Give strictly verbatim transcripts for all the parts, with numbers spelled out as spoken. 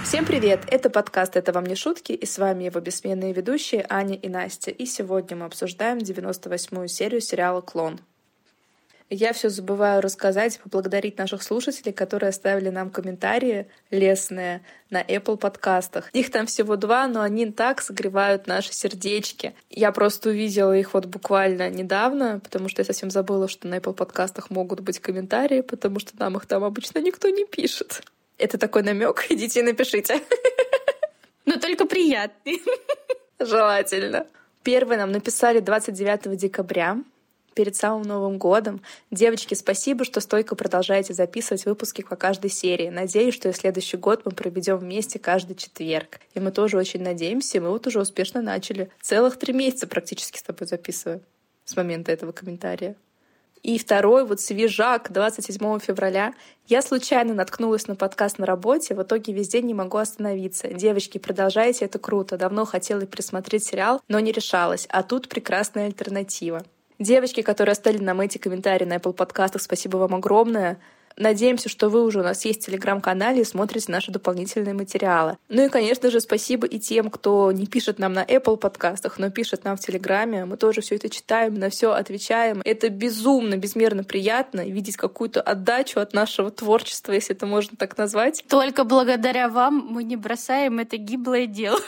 Всем привет! Это подкаст «Это вам не шутки», и с вами его бессменные ведущие Аня и Настя. И сегодня мы обсуждаем девяносто восьмую серию сериала «Клон». Я все забываю рассказать и поблагодарить наших слушателей, которые оставили нам комментарии лестные на Apple подкастах. Их там всего два, но они так согревают наши сердечки. Я просто увидела их вот буквально недавно, потому что я совсем забыла, что на Apple подкастах могут быть комментарии, потому что нам их там обычно никто не пишет. Это такой намек. Идите и напишите. Но только приятный. Желательно. Первые нам написали двадцать девятого декабря. Перед самым Новым годом. Девочки, спасибо, что стойко продолжаете записывать выпуски по каждой серии. Надеюсь, что и следующий год мы проведем вместе каждый четверг. И мы тоже очень надеемся, мы вот уже успешно начали. Целых три месяца практически с тобой записываем с момента этого комментария. И второй, вот свежак, двадцать седьмого февраля. Я случайно наткнулась на подкаст на работе, в итоге весь день не могу остановиться. Девочки, продолжайте, это круто. Давно хотела пересмотреть сериал, но не решалась. А тут прекрасная альтернатива. Девочки, которые оставили нам эти комментарии на Apple подкастах, спасибо вам огромное. Надеемся, что вы уже у нас есть в Телеграм-канале и смотрите наши дополнительные материалы. Ну и, конечно же, спасибо и тем, кто не пишет нам на Apple подкастах, но пишет нам в Телеграме. Мы тоже все это читаем, на все отвечаем. Это безумно, безмерно приятно видеть какую-то отдачу от нашего творчества, если это можно так назвать. Только благодаря вам мы не бросаем это гиблое дело.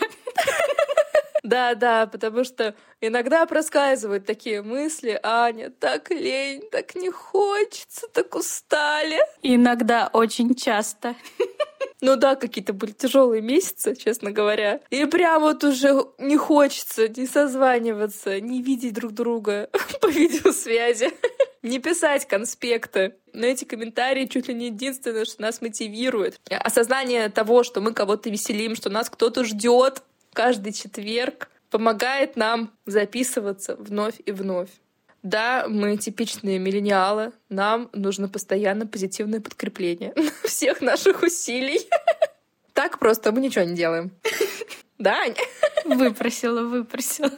Да, да, потому что иногда проскальзывают такие мысли: Аня, так лень, так не хочется, так устали. Иногда, очень часто. Ну да, какие-то были тяжелые месяцы, честно говоря. И прям вот уже не хочется ни созваниваться, ни видеть друг друга по видеосвязи, не писать конспекты. Но эти комментарии чуть ли не единственное, что нас мотивирует. Осознание того, что мы кого-то веселим, что нас кто-то ждет каждый четверг, помогает нам записываться вновь и вновь. Да, мы типичные миллениалы, нам нужно постоянно позитивное подкрепление всех наших усилий. Так просто мы ничего не делаем. Да, Аня? Выпросила, выпросила.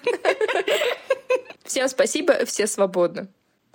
Всем спасибо, все свободны.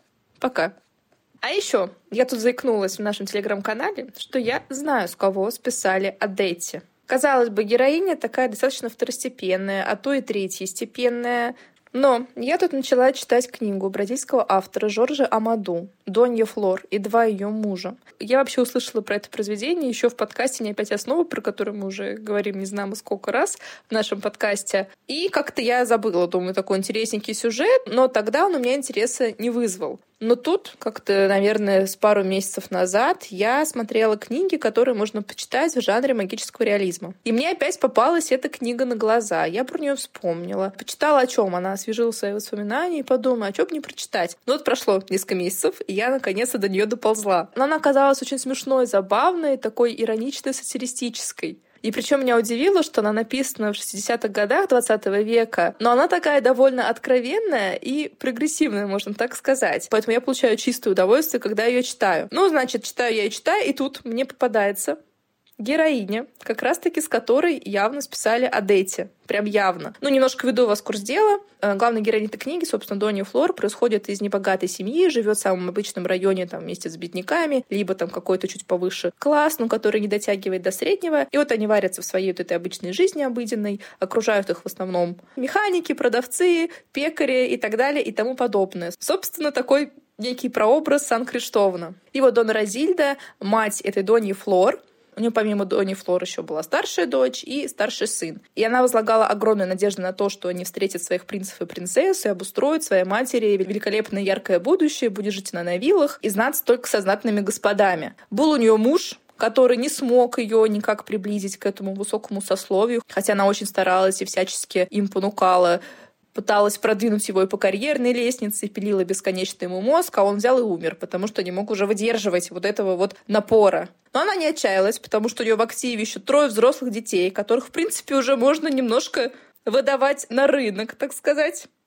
Пока. А еще я тут заикнулась в нашем телеграм-канале, что я знаю, с кого списали о дейте. Казалось бы, героиня такая достаточно второстепенная, а то и третьестепенная. Но я тут начала читать книгу бразильского автора Жоржа Амаду «Донья Флор и два ее мужа». Я вообще услышала про это произведение еще в подкасте «Не опять основа», про который мы уже говорим не знамо сколько раз в нашем подкасте. И как-то я забыла, думаю, такой интересненький сюжет, но тогда он у меня интереса не вызвал. Но тут, как-то, наверное, с пару месяцев назад я смотрела книги, которые можно почитать в жанре магического реализма. И мне опять попалась эта книга на глаза. Я про нее вспомнила. Почитала, о чем она, освежила свои воспоминания и подумала, а что бы не прочитать. Ну вот прошло несколько месяцев, и я наконец-то до нее доползла. Но она оказалась очень смешной, забавной, такой ироничной, сатиристической. И причем меня удивило, что она написана в шестидесятых годах двадцатого века, но она такая довольно откровенная и прогрессивная, можно так сказать. Поэтому я получаю чистое удовольствие, когда ее читаю. Ну, значит, читаю я и читаю, и тут мне попадается героиня, как раз-таки с которой явно списали о дейте. Прям явно. Ну, немножко веду вас в курс дела. Главная героиня этой книги, собственно, Донья Флор, происходит из небогатой семьи, живет в самом обычном районе, там, вместе с бедняками, либо там какой-то чуть повыше класс, ну, который не дотягивает до среднего. И вот они варятся в своей вот этой обычной жизни обыденной, окружают их в основном механики, продавцы, пекари и так далее и тому подобное. Собственно, такой некий прообраз Сан-Криштовна. И вот Дона Розильда, мать этой Доньи Флор, у нее помимо Доньи Флор еще была старшая дочь и старший сын. И она возлагала огромную надежду на то, что они встретят своих принцев и принцесс и обустроят своей матери великолепное яркое будущее, будет жить она на виллах и знаться только со знатными господами. Был у нее муж, который не смог ее никак приблизить к этому высокому сословию, хотя она очень старалась и всячески им понукала, пыталась продвинуть его и по карьерной лестнице, пилила бесконечно ему мозг, а он взял и умер, потому что не мог уже выдерживать вот этого вот напора. Но она не отчаялась, потому что у нее в активе еще трое взрослых детей, которых, в принципе, уже можно немножко выдавать на рынок, так сказать.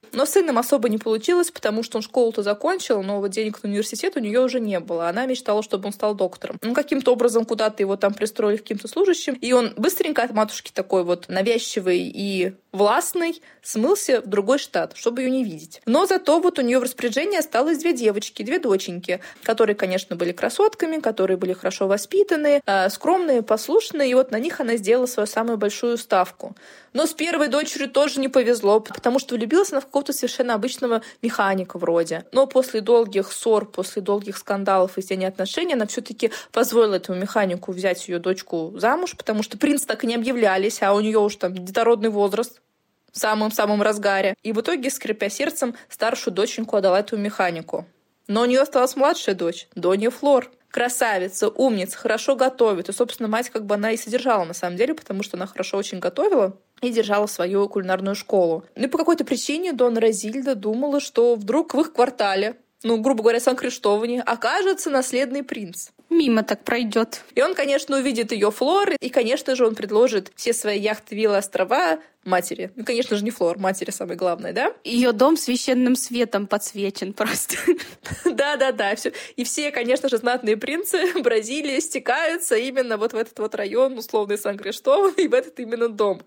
Но с сыном особо не получилось, потому что он школу-то закончил, но вот денег на университет у нее уже не было. Она мечтала, чтобы он стал доктором. Ну, каким-то образом куда-то его там пристроили каким-то служащим, и он быстренько от матушки такой вот навязчивый и властный смылся в другой штат, чтобы ее не видеть. Но зато вот у нее в распоряжении осталось две девочки, две доченьки, которые, конечно, были красотками, которые были хорошо воспитаны, скромные, послушные, и вот на них она сделала свою самую большую ставку. Но с первой дочерью тоже не повезло, потому что влюбилась она в какого-то совершенно обычного механика вроде. Но после долгих ссор, после долгих скандалов и изменения отношений она все-таки позволила этому механику взять ее дочку замуж, потому что принцы так и не объявлялись, а у нее уж там детородный возраст в самом-самом разгаре. И в итоге, скрипя сердцем, старшую доченьку отдала этому механику. Но у нее осталась младшая дочь, Донья Флор. Красавица, умница, хорошо готовит. И, собственно, мать как бы она и содержала на самом деле, потому что она хорошо очень готовила и держала свою кулинарную школу. Ну и по какой-то причине Донна Розильда думала, что вдруг в их квартале, ну, грубо говоря, Сан-Криштоване, окажется наследный принц. Мимо так пройдет. И он, конечно, увидит ее Флор, и, конечно же, он предложит все свои яхты, виллы, острова матери. Ну, конечно же, не Флор, матери самое главное, да? Ее дом священным светом подсвечен просто. Да-да-да. И все, конечно же, знатные принцы Бразилии стекаются именно вот в этот вот район, условный Сан-Криштован, и в этот именно дом.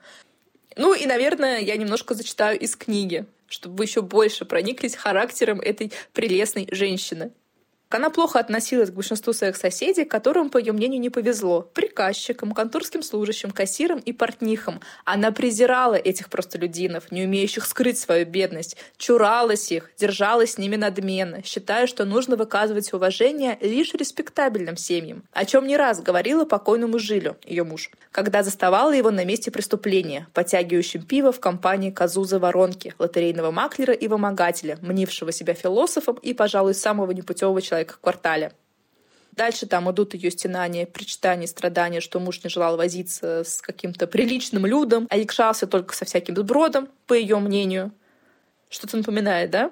Ну и, наверное, я немножко зачитаю из книги, чтобы вы еще больше прониклись характером этой прелестной женщины. Она плохо относилась к большинству своих соседей, которым, по ее мнению, не повезло. Приказчикам, конторским служащим, кассирам и портнихам. Она презирала этих простолюдинов, не умеющих скрыть свою бедность, чуралась их, держалась с ними надменно, считая, что нужно выказывать уважение лишь респектабельным семьям, о чем не раз говорила покойному Жилю, ее муж, когда заставала его на месте преступления, потягивающим пиво в компании Казуза Воронки, лотерейного маклера и вымогателя, мнившего себя философом и, пожалуй, самого непутевого человека в квартале. Дальше там идут ее стенания, причитания, страдания, что муж не желал возиться с каким-то приличным людом, а якшался только со всяким сбродом, по ее мнению. Что-то напоминает, да?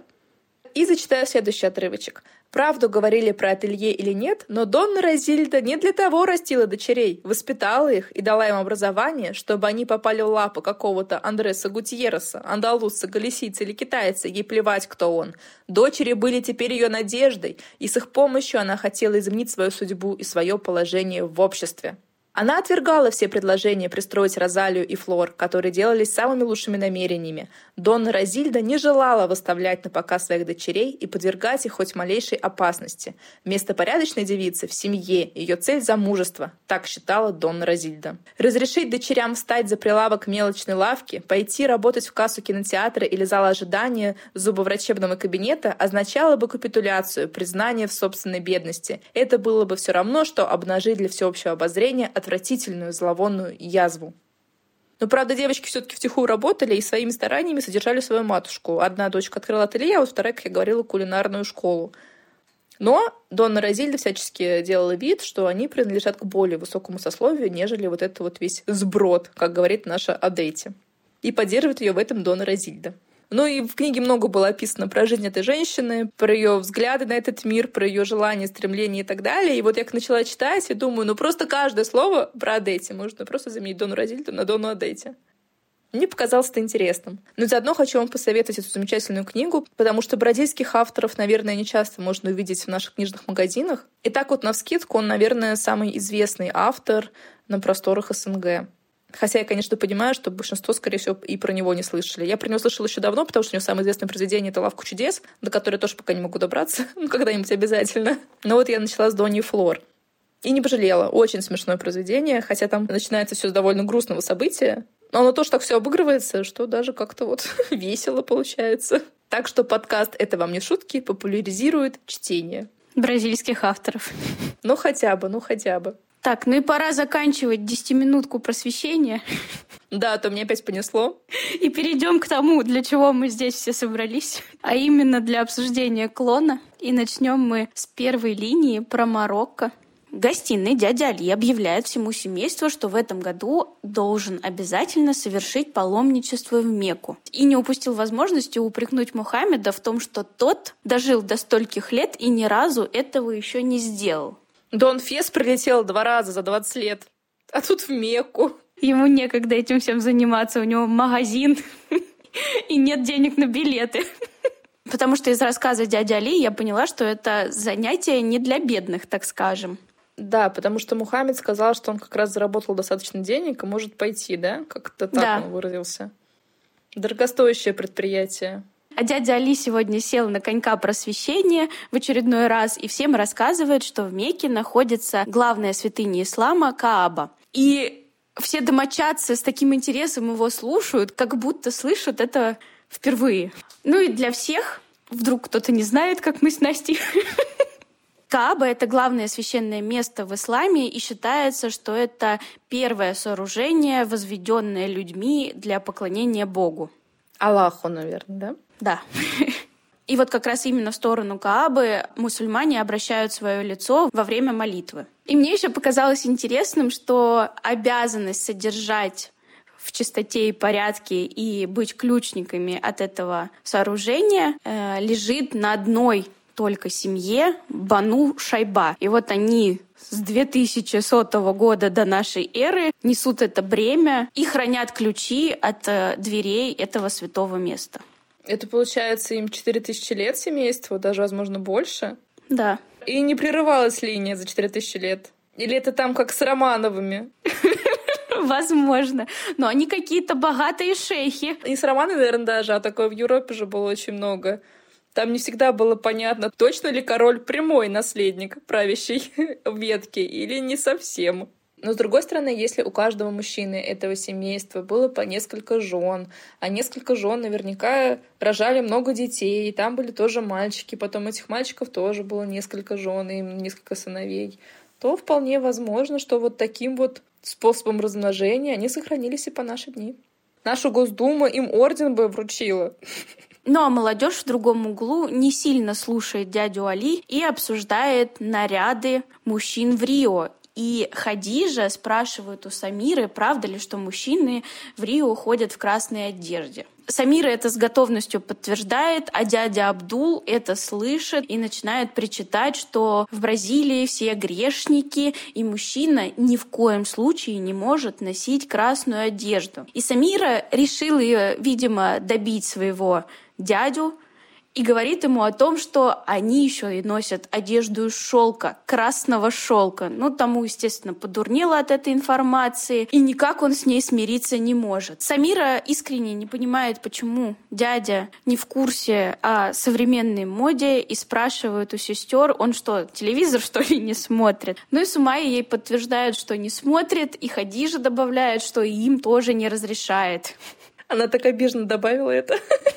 И зачитаю следующий отрывочек. Правду говорили про ателье или нет, но Донна Розильда не для того растила дочерей, воспитала их и дала им образование, чтобы они попали в лапы какого-то Андреса Гутьерреса, андалузца, галисийца или китайца, ей плевать, кто он. Дочери были теперь ее надеждой, и с их помощью она хотела изменить свою судьбу и свое положение в обществе. Она отвергала все предложения пристроить Розалию и Флор, которые делались самыми лучшими намерениями. Донна Розильда не желала выставлять на показ своих дочерей и подвергать их хоть малейшей опасности. Вместо порядочной девицы в семье ее цель замужество, так считала Донна Розильда. Разрешить дочерям встать за прилавок мелочной лавки, пойти работать в кассу кинотеатра или зала ожидания зубоврачебного кабинета означало бы капитуляцию, признание в собственной бедности. Это было бы все равно, что обнажить для всеобщего обозрения отвратительную зловонную язву. Но, правда, девочки все-таки втихую работали и своими стараниями содержали свою матушку. Одна дочка открыла ателье, а вот вторая, как я говорила, кулинарную школу. Но Донна Розильда всячески делала вид, что они принадлежат к более высокому сословию, нежели вот это вот весь сброд, как говорит наша Адетти. И поддерживает ее в этом Донна Розильда. Ну и в книге много было описано про жизнь этой женщины, про ее взгляды на этот мир, про ее желания, стремления и так далее. И вот я начала читать и думаю, ну просто каждое слово про Адетти можно просто заменить Донну Розильду на Донну Адетти. Мне показалось это интересным. Но заодно хочу вам посоветовать эту замечательную книгу, потому что бразильских авторов, наверное, не часто можно увидеть в наших книжных магазинах. И так вот навскидку он, наверное, самый известный автор на просторах СНГ. Хотя я, конечно, понимаю, что большинство, скорее всего, и про него не слышали. Я про него слышала еще давно, потому что у него самое известное произведение — это «Лавка чудес», до которой я тоже пока не могу добраться, ну, когда-нибудь обязательно. Но вот я начала с Доньи Флор. И не пожалела. Очень смешное произведение, хотя там начинается все с довольно грустного события. Но оно тоже так все обыгрывается, что даже как-то вот весело получается. Так что подкаст «Это вам не шутки» популяризирует чтение. Бразильских авторов. Ну хотя бы, ну хотя бы. Так, ну и пора заканчивать десятиминутку просвещения. Да, а то меня опять понесло. И перейдем к тому, для чего мы здесь все собрались, а именно для обсуждения клона. И начнем мы с первой линии про Марокко. В гостиной дядя Али объявляет всему семейству, что в этом году должен обязательно совершить паломничество в Мекку. И не упустил возможности упрекнуть Мухаммеда в том, что тот дожил до стольких лет и ни разу этого еще не сделал. Дон Фес прилетел два раза за двадцать лет, а тут в Мекку. Ему некогда этим всем заниматься, у него магазин. и нет денег на билеты. Потому что из рассказа дяди Али я поняла, что это занятие не для бедных, так скажем. Да, потому что Мухаммед сказал, что он как раз заработал достаточно денег и может пойти, да? Как-то так Да. он выразился. Дорогостоящее предприятие. А дядя Али сегодня сел на конька просвещения в очередной раз и всем рассказывает, что в Мекке находится главная святыня ислама Кааба. И все домочадцы с таким интересом его слушают, как будто слышат это впервые. Ну и для всех, вдруг кто-то не знает, как мы с Настей. Кааба — это главное священное место в исламе, и считается, что это первое сооружение, возведенное людьми для поклонения Богу. Аллаху, наверное, да? Да. И вот как раз именно в сторону Каабы мусульмане обращают свое лицо во время молитвы. И мне еще показалось интересным, что обязанность содержать в чистоте и порядке и быть ключниками от этого сооружения э, лежит на одной только семье Бану Шайба. И вот они с две тысячи сотого года до нашей эры несут это бремя и хранят ключи от э, дверей этого святого места. Это, получается, им четыре тысячи лет семейству, даже, возможно, больше. Да. И не прерывалась линия за четыре тысячи лет. Или это там как с Романовыми? Возможно. Но они какие-то богатые шейхи. И с Романовыми, наверное, даже, а такое в Европе же было очень много. Там не всегда было понятно, точно ли король прямой наследник правящей ветки или не совсем. Но, с другой стороны, если у каждого мужчины этого семейства было по несколько жен, а несколько жен наверняка рожали много детей, и там были тоже мальчики, потом этих мальчиков тоже было несколько жен и несколько сыновей, то вполне возможно, что вот таким вот способом размножения они сохранились и по наши дни. Наша Госдума им орден бы вручила. Ну а молодежь в другом углу не сильно слушает дядю Али и обсуждает наряды мужчин в Рио. И Хадижа спрашивает у Самиры, правда ли, что мужчины в Рио ходят в красной одежде. Самира это с готовностью подтверждает, а дядя Абдул это слышит и начинает причитать, что в Бразилии все грешники, и мужчина ни в коем случае не может носить красную одежду. И Самира решила, видимо, добить своего дядю, и говорит ему о том, что они еще и носят одежду из шелка, красного шелка. Ну, тому, естественно, подурнело от этой информации, и никак он с ней смириться не может. Самира искренне не понимает, почему дядя не в курсе о современной моде, и спрашивает у сестер, он что, телевизор, что ли, не смотрит? Ну и Сумайя ей подтверждает, что не смотрит, и Хадижа добавляет, что им тоже не разрешает. Она так обиженно добавила это.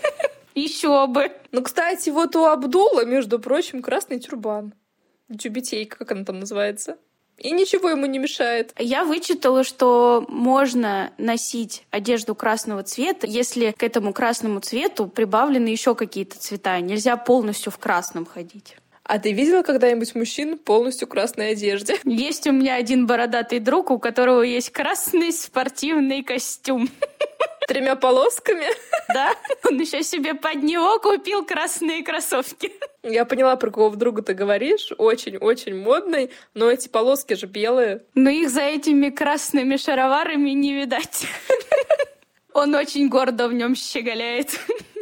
Еще бы. Ну, кстати, вот у Абдула, между прочим, красный тюрбан. Тюбетейка, как она там называется. И ничего ему не мешает. Я вычитала, что можно носить одежду красного цвета, если к этому красному цвету прибавлены еще какие-то цвета. Нельзя полностью в красном ходить. А ты видела когда-нибудь мужчин полностью в красной одежде? Есть у меня один бородатый друг, у которого есть красный спортивный костюм. Тремя полосками? Да, он еще себе под него купил красные кроссовки. Я поняла, про кого друга ты говоришь. Очень-очень модный, но эти полоски же белые. Но их за этими красными шароварами не видать. Он очень гордо в нем щеголяет.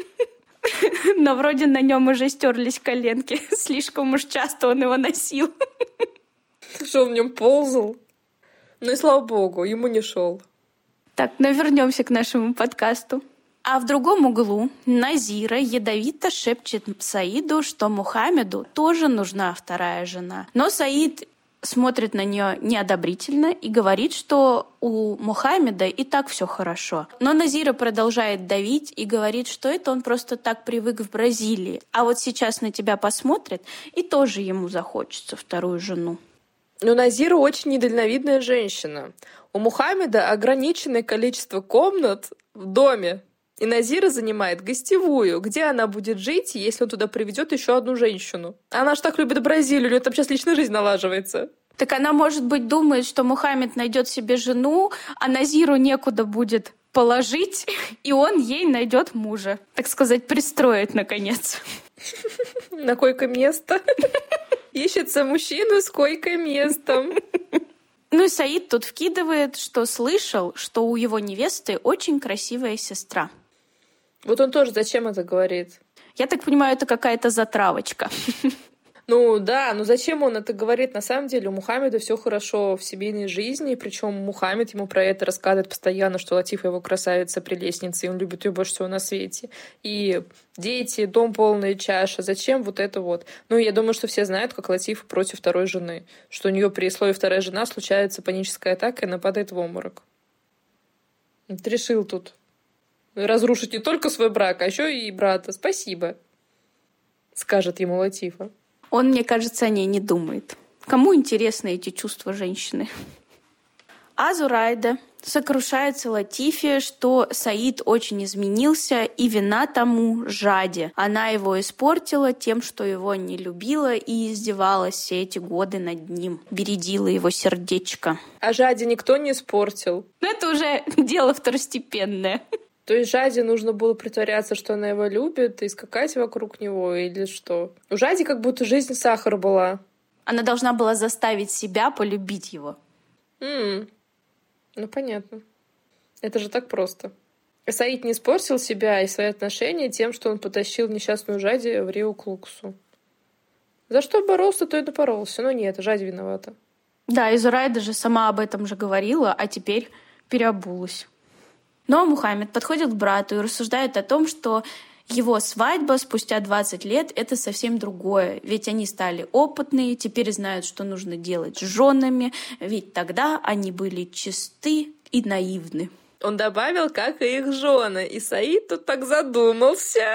Но вроде на нем уже стерлись коленки. Слишком уж часто он его носил. Что, он в нем ползал? Ну и слава богу, ему не шел. Так, но вернемся к нашему подкасту. А в другом углу Назира ядовито шепчет Саиду, что Мухаммеду тоже нужна вторая жена. Но Саид смотрит на нее неодобрительно и говорит, что у Мухаммеда и так все хорошо. Но Назира продолжает давить и говорит, что это он просто так привык в Бразилии. А вот сейчас на тебя посмотрит, и тоже ему захочется вторую жену. Но Назира очень недальновидная женщина. У Мухаммеда ограниченное количество комнат в доме. И Назира занимает гостевую, где она будет жить, если он туда приведет еще одну женщину. Она ж так любит Бразилию, у нее там сейчас личная жизнь налаживается. Так она, может быть, думает, что Мухаммед найдет себе жену, а Назиру некуда будет положить, и он ей найдет мужа. Так сказать, пристроит, наконец. На койко-место. Ищется мужчина с койко-местом. Ну и Саид тут вкидывает, что слышал, что у его невесты очень красивая сестра. Вот он тоже зачем это говорит? Я так понимаю, это какая-то затравочка. Ну да, но зачем он это говорит? На самом деле у Мухаммеда все хорошо в семейной жизни, причем Мухаммед ему про это рассказывает постоянно, что Латифа его красавица, прелестница, и он любит ее больше всего на свете. И дети, дом полная чаша. Зачем вот это вот? Ну, я думаю, что все знают, как Латифа против второй жены, что у нее при слове «вторая жена» случается паническая атака и она падает в обморок. Ты решил тут разрушить не только свой брак, а еще и брата. Спасибо, скажет ему Латифа. Он, мне кажется, о ней не думает. Кому интересны эти чувства женщины? А Зурайда сокрушается Латифе, что Саид очень изменился, и вина тому Жаде. Она его испортила тем, что его не любила и издевалась все эти годы над ним, бередила его сердечко. А Жаде никто не испортил. Но это уже дело второстепенное. То есть Жаде нужно было притворяться, что она его любит, и скакать вокруг него, или что? У Жади как будто жизнь сахар была. Она должна была заставить себя полюбить его. М-м. Ну, понятно. Это же так просто. Саид не испортил себя и свои отношения тем, что он потащил несчастную Жади в Рио к Луксу. За что боролся, то и напоролся. Но нет, Жади виновата. Да, и Зурайда же сама об этом же говорила, а теперь переобулась. Но Мухаммед подходит к брату и рассуждает о том, что его свадьба спустя двадцать лет — это совсем другое. Ведь они стали опытные, теперь знают, что нужно делать с женами, ведь тогда они были чисты и наивны. Он добавил, как и их жены, и Саид тут так задумался.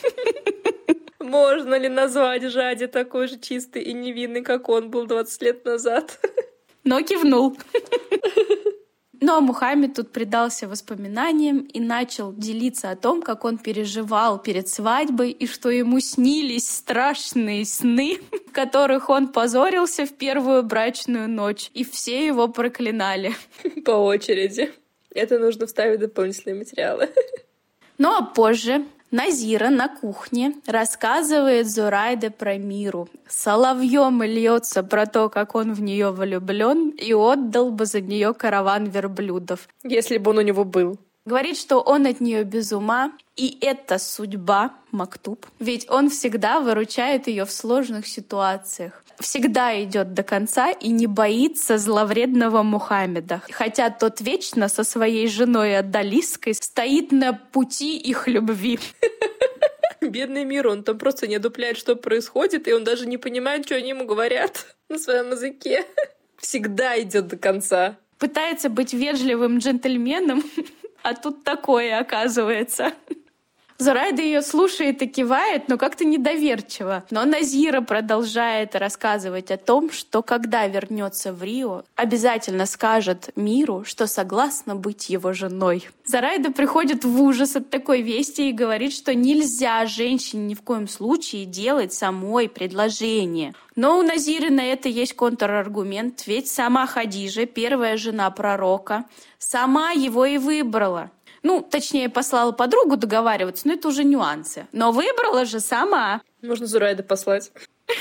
Можно ли назвать Жади такой же чистый и невинный, как он был двадцать лет назад? Но кивнул. Но Мухаммед тут предался воспоминаниям и начал делиться о том, как он переживал перед свадьбой и что ему снились страшные сны, в которых он позорился в первую брачную ночь, и все его проклинали. По очереди. Это нужно вставить дополнительные материалы. Ну а позже Назира на кухне рассказывает Зурайде про Миру. Соловьем льется про то, как он в нее влюблен и отдал бы за нее караван верблюдов. Если бы он у него был. Говорит, что он от нее без ума, и это судьба, Мактуб. Ведь он всегда выручает ее в сложных ситуациях. Всегда идет до конца и не боится зловредного Мухаммеда. Хотя тот вечно со своей женой Адалиской стоит на пути их любви. Бедный Мир, он там просто не одупляет, что происходит, и он даже не понимает, что они ему говорят на своем языке. Всегда идет до конца. Пытается быть вежливым джентльменом, а тут такое оказывается. Зурайда ее слушает и кивает, но как-то недоверчиво. Но Назира продолжает рассказывать о том, что когда вернется в Рио, обязательно скажет Миру, что согласна быть его женой. Зурайда приходит в ужас от такой вести и говорит, что нельзя женщине ни в коем случае делать самой предложение. Но у Назиры на это есть контраргумент, ведь сама Хадижа, первая жена пророка, сама его и выбрала. Ну, точнее, послала подругу договариваться, но это уже нюансы. Но выбрала же сама. Можно Зурайда послать.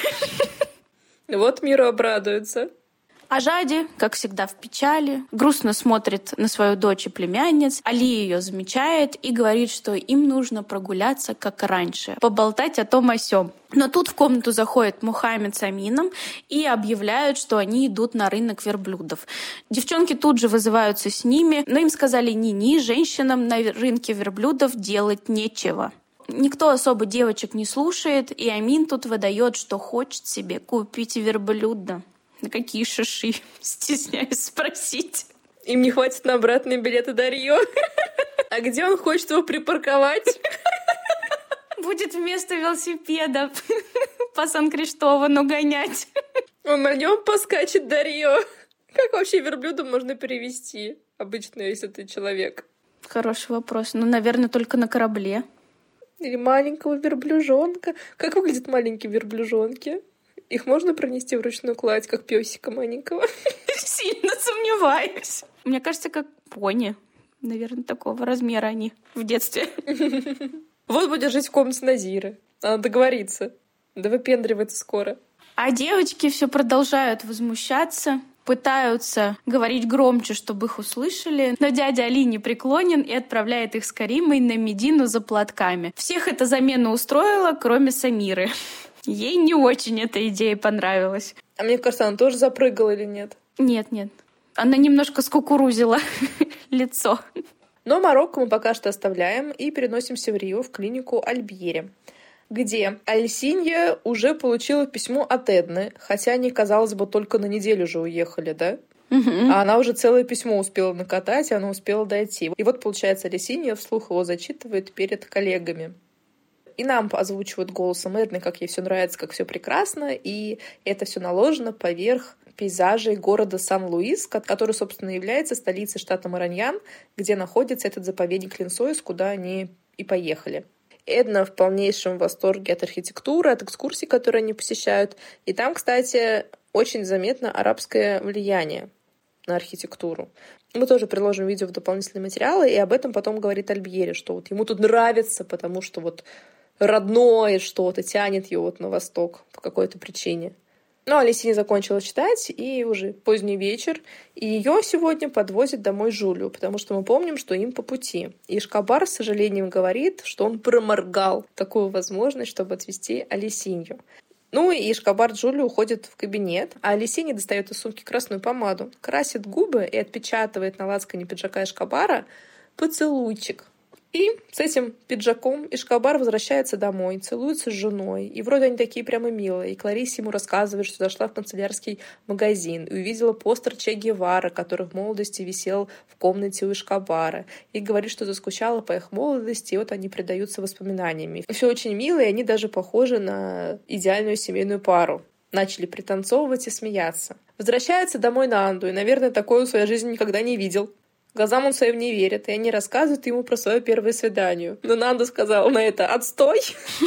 Вот Миру обрадуется. А Жади, как всегда, в печали, грустно смотрит на свою дочь и племянниц. Али ее замечает и говорит, что им нужно прогуляться, как раньше, поболтать о том о сём. Но тут в комнату заходит Мухаммед с Амином и объявляют, что они идут на рынок верблюдов. Девчонки тут же вызываются с ними, но им сказали ни-ни, женщинам на рынке верблюдов делать нечего. Никто особо девочек не слушает, и Амин тут выдает, что хочет себе купить верблюда. На какие шиши? Стесняюсь спросить. Им не хватит на обратные билеты до Рио. А где он хочет его припарковать? Будет вместо велосипеда по Сан-Криштовану гонять. Он на нем поскачет до Рио. Как вообще верблюда можно перевести обычно, если ты человек? Хороший вопрос. Ну, наверное, только на корабле. Или маленького верблюжонка. Как выглядят маленькие верблюжонки? Их можно пронести в ручную кладь, как пёсика маленького? Сильно сомневаюсь. Мне кажется, как пони. Наверное, такого размера они в детстве. Вот будет жить в комнате Назиры. Надо договориться. Да выпендривается скоро. А девочки все продолжают возмущаться пытаются говорить громче, чтобы их услышали, но дядя Али не преклонен и отправляет их с Каримой на Медину за платками. Всех эта замена устроила, кроме Самиры. Ей не очень эта идея понравилась. А мне кажется, она тоже запрыгала или нет? Нет, нет. Она немножко скукурузила лицо. Но Марокко мы пока что оставляем и переносимся в Рио, в клинику Альбьери, где Альсинья уже получила письмо от Эдны, хотя они, казалось бы, только на неделю же уехали, да? Угу. А она уже целое письмо успела накатать, и она успела дойти. И вот, получается, Альсинья вслух его зачитывает перед коллегами. И нам озвучивают голосом Эдны, как ей все нравится, как все прекрасно, и это все наложено поверх пейзажей города Сан-Луис, который, собственно, является столицей штата Мараньян, где находится этот заповедник Линсойс, куда они и поехали. Эдна в полнейшем восторге от архитектуры, от экскурсий, которые они посещают. И там, кстати, очень заметно арабское влияние на архитектуру. Мы тоже приложим видео в дополнительные материалы, и об этом потом говорит Альбьери, что вот ему тут нравится, потому что вот родное что-то тянет его вот на восток по какой-то причине. Но Алисия не закончила читать, и уже поздний вечер, и ее сегодня подвозят домой Жулю, потому что мы помним, что им по пути. И Шкабар с сожалением говорит, что он проморгал такую возможность, чтобы отвезти Алисинью. Ну и Шкабар Джулия уходит в кабинет, а Алисинья достает из сумки красную помаду, красит губы и отпечатывает на лацкане пиджака Шкабара поцелуйчик. И с этим пиджаком Ишкабар возвращается домой, целуется с женой. И вроде они такие прямо милые. И Клариса ему рассказывает, что зашла в канцелярский магазин и увидела постер Че Гевара, который в молодости висел в комнате у Ишкабара. И говорит, что заскучала по их молодости, и вот они предаются воспоминаниями. Все очень мило, и они даже похожи на идеальную семейную пару. Начали пританцовывать и смеяться. Возвращается домой Нанду, и, наверное, такое в своей жизни никогда не видел. Глазам он своим не верит, и они рассказывают ему про свое первое свидание. Но Нанду сказал на это «отстой»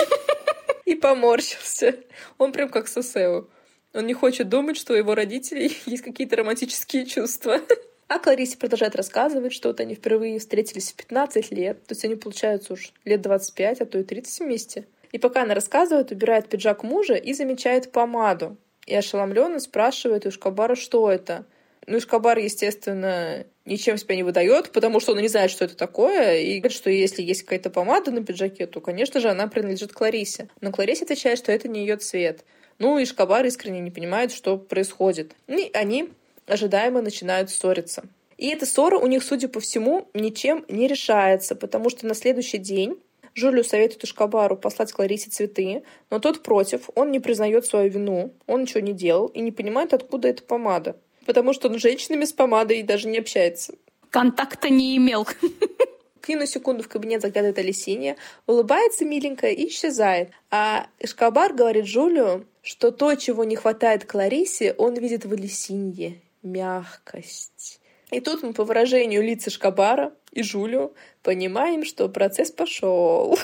и поморщился. Он прям как Сосео. Он не хочет думать, что у его родителей есть какие-то романтические чувства. А Кларисе продолжает рассказывать, что вот они впервые встретились в пятнадцать лет. То есть они, получается, уж лет двадцать пять, а то и тридцать вместе. И пока она рассказывает, убирает пиджак мужа и замечает помаду. И ошеломленно спрашивает у Ишкабара, что это. Ну, Ишкабар, естественно, ничем себя не выдает, потому что он не знает, что это такое, и говорит, что если есть какая-то помада на пиджаке, то, конечно же, она принадлежит Кларисе. Но Кларисе отвечает, что это не ее цвет. Ну, и Ишкабар искренне не понимает, что происходит. И они ожидаемо начинают ссориться. И эта ссора у них, судя по всему, ничем не решается, потому что на следующий день Жулю советует Ишкабару послать Кларисе цветы, но тот против, он не признает свою вину, он ничего не делал и не понимает, откуда эта помада. Потому что он с женщинами с помадой даже не общается. Контакта не имел. К ней на секунду в кабинет заглядывает Алисинья, улыбается миленько и исчезает. А Ишкабар говорит Жулю, что то, чего не хватает Кларисе, он видит в Алисинье. Мягкость. И тут мы по выражению лица Ишкабара и Жулю понимаем, что процесс пошел.